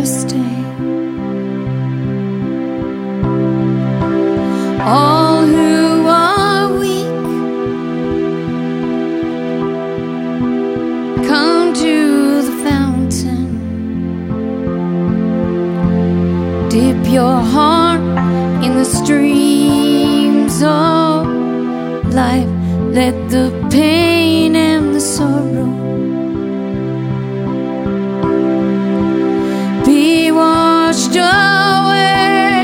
thirsty. All who are weak, come to the fountain. Dip your heart in the streams of life. Let the pain and the sorrow be washed away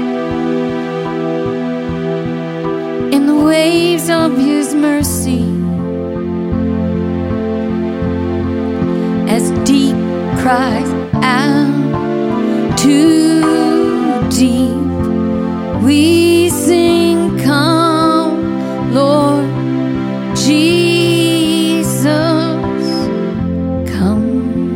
in the waves of His mercy. As deep cries out to deep, we sing, come, Lord Jesus, come.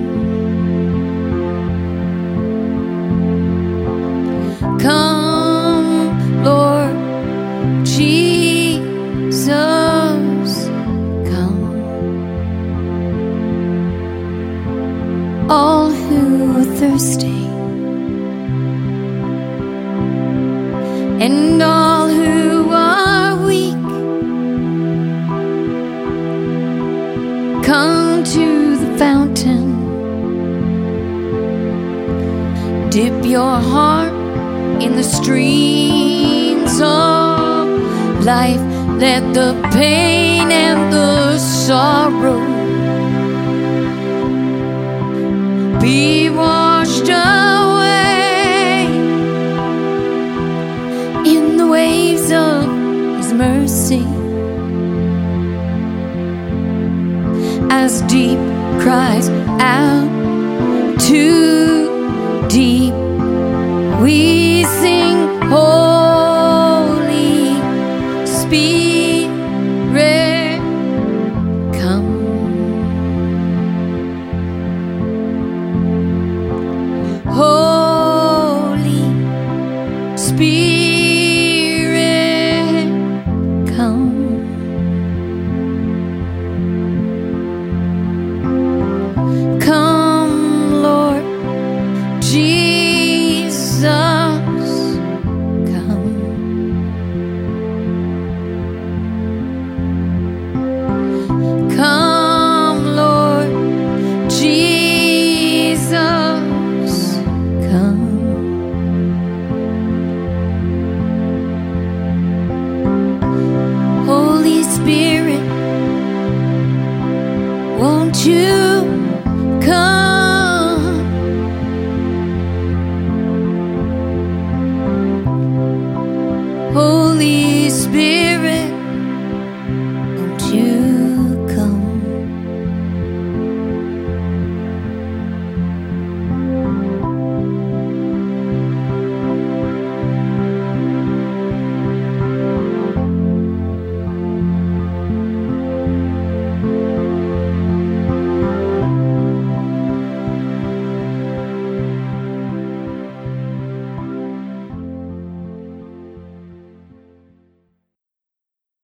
Come, Lord Jesus, come. All who are thirsty and all who are weak, come to the fountain. Dip your heart in the streams of life. Let the pain and the sorrow be washed away in the waves of His mercy. As deep cries out to deep, we sing, Holy Spirit, come. Holy Spirit, come. Come, Lord Jesus, come. Come, Lord Jesus, come. Holy Spirit, won't you